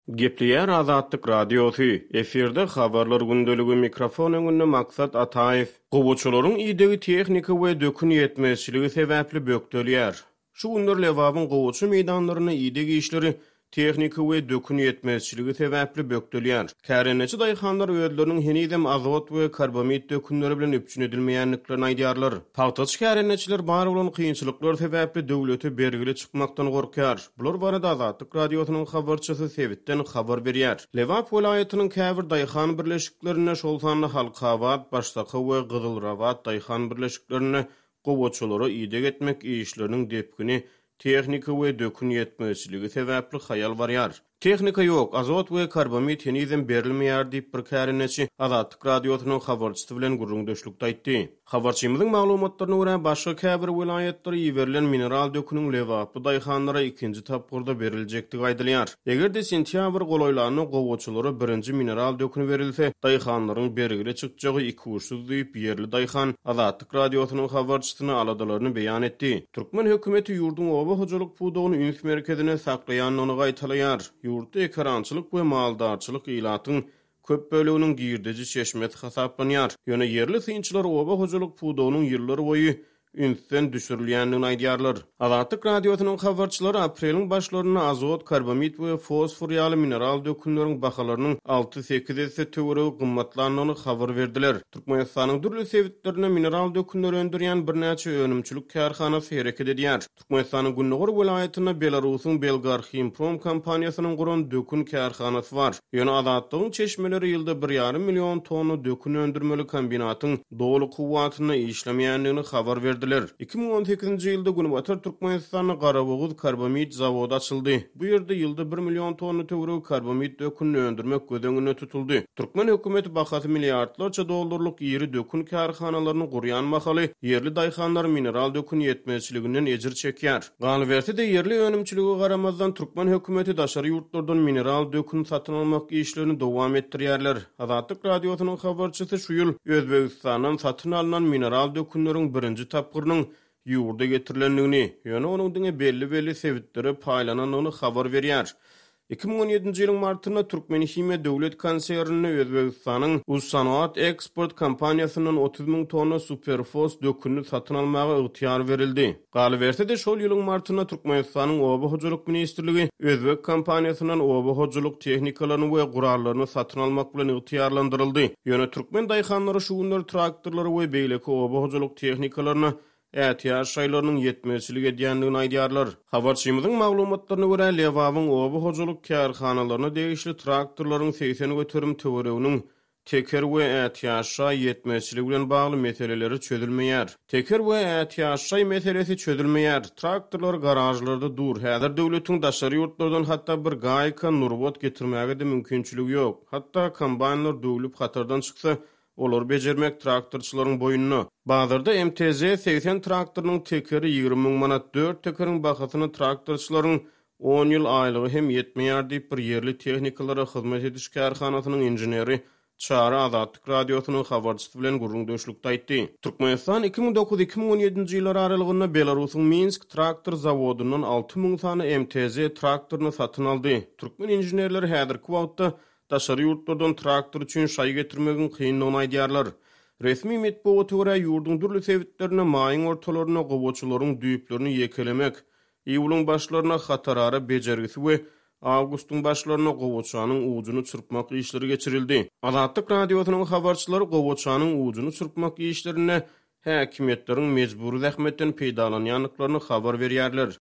Gepleyer Azatlyk Radiosu. Eferde habarlar gündölügi mikrofon öňünde maksat Ataýew. Gowuçularyň ýerdägi tehnika we dökün ýetmezçiligi sebäpli bökdölýär. Şu günler lewabyň gowuçu meýdanlaryna ýerdägi işleri tehnika we dökün ýetmezçiligi sebäpli bökdölýär. Kärençi daýhanlar özleriniň henidem azot we karbamid dökünleri bilen üpçün edilmeýänliklerini aýdýarlar. Pagtaç kärençiler bar bolan kynçylyklar sebäpli döwleti bergili çykmakdan gorkýar. Bular barada Azatlyk Radiosynyň habarçysy Sebitden habar berýär. Lewap welaýatynyň käbir daýhan birleşiklerine şol sanly Halkawat, Başsaky we Gyzylrawat daýhan birleşiklerine gowuçulary ýydyk etmek işleriniň depkini tehnika we dökün ýetmezçiligi sebäpli haýal barýar. Tehnika ýok, azot we karbamid henizem berilmeýär diýip bir kärençi Azatlyk Radiosynyň habarçysy bilen gurrundaşlykda aýtdy. Habarçymyzyň maglumatlaryna görä başga käbir welaýatlary ýiberilen mineral döküniň lewapy daýhanlara ikinji tapgyrda beriljekdigi aýdylýar. Egerde sentýabr golaýlaryny gowuçulary birinji mineral döküni berilse, daýhanlaryň bergili çykjagy 2 uçsuz diýip ýerli daýhan Azatlyk Radiosynyň habarçysyna aladalaryny beýan etdi. Türkmen hökümeti ýurdun oba hojalyk puwdugyny üns merkezine saklaýanyny gaýtalaýar. Ýurtda ekrançylyk we maldarçylyk ilatyň köp bölüginiň girdiji çeşmet hasaplanýar. Ýöne yerli synçylar oba hojalyk puwdugynyň ýyllary boýy ünsden düşürilýändigini aýdýarlar. Azatlyk Radiosynyň habarçylary apreliň başlaryna azot, karbamid we fosfor ýaly mineral dökünleriň bahalarynyň 6-8 esse töweregi gymmatlanyny habar berdiler. Türkmenistanyň dürli sebitlerine mineral dökünleri öndürýän birnäçe önümçilik kärhanasy hereket edýär. Türkmenistanyň Günnogor welaýatyna Belarusyň Belgarchimprom kompaniýasynyň guran dökün kärhanasy bar. Ýöne Azatlygyň çeşmeleri ýylda 1,5 million tonu dökün öndürmeli kombinatyň dowly kuwwatyna işlemeýändigini habar berdi. 2018-nji ýylda Günbatar Türkmenistanyň Garaboguz karbamid zawody açyldy. Bu ýerde ýylda 1 million tonu töwereg karbamid dökünini öndürmek gödeňine tutuldy. Türkmen hökümeti bahasy milliardlarça dollarlyk ýeri dökün kärhanalaryny gurýan mahaly ýerli daýhanlar mineral dökün ýetmezçiliginden ejir çekýär. Galberti de ýerli önümçiligi garamazdan Türkmen hökümeti daşary ýurtlardan mineral dökün satyn almak işlerini dowam etdirýärler. Azatlyk Radiosynyň habarçysy şu ýyl Özbegistandan satyn alynan mineral dökünleriň birinji tapgyrnyň ýurda getirilendigini, ýöne onuň diňe belli sebitleri paýlananyny habar berýär. 2017-nji ýylyň martyna Türkmenihime döwlet konserni Özbegistanyň Ussanoat Export kompaniýasynyň 30.000 tonna superfos dökünni satyn almagy ygtyýar berildi. Galbertide şol ýylyň martyna Türkmenistanyň oba hojalyk ministrligi Özbek kompaniýasynyň oba hojalyk tehnikalaryny we gurallaryny satyn almak bilen ygtyýarlandyryldy. Ýöne türkmen daýhanlary şu günler traktorlary we beýleki oba hojalyk tehnikalaryny ätýar şaýlarynyň ýetmezçiligi edýändigini aýdýarlar. Habarçymyzyň maglumatlaryna görä lewabyň oba hojalyk kärhanalaryna degişli traktorlaryň 80 götürüm töwereginiň teker we ätýaşa ýetmezçiligi bilen bagly meseleleri çözülmeýär. Teker we ätýaşa meselesi çözülmeýär. Traktorlar garajlarda dur. Häzir döwletiň daşary ýurtlardan hatda bir gaýka nurbot getirmäge de mümkinçiligi ýok. Hatda kombaynlar döwlüp hatardan çyksa olar bejermek traktorçylaryň boýnuny. Bazarda MTZ 80 traktorynyň tekeri 20.000 manat, 4 tekeriň bahasyny traktorçylaryň 10 ýyl aýlygy hem ýetmeýär diýip bir ýerli tehnikalara hyzmat ediş kärhanasynyň inженери Çara Azatlyk Radiosynyň habarçysy bilen gurrundaşlykda aýtdy. Türkmenistan 2009-2017-nji ýylar aralygynda Belarusyň Minsk traktor zawodundan 6.000 sany MTZ traktoryny satyn aldy. Türkmen inženerleri häzirki wagtda daşary ýurtlardan traktor üçin şaý getirmegin kynlygyny aýdýarlar. Resmi metbuata görä ýurdun dürli sebitlerine maýyň ortalaryna gowuçularyň düýplerini ýekelemek, iýulyň başlaryna hatarary bejergisi we awgustyň başlaryna gowuçanyň ujuny çyrpmak işleri geçirildi. Azatlyk Radiosynyň habarçylary gowuçanyň ujuny çyrpmak işlerine häkimetleriň mejburi zähmetden peýdalanýanlyklaryny habar berýärler.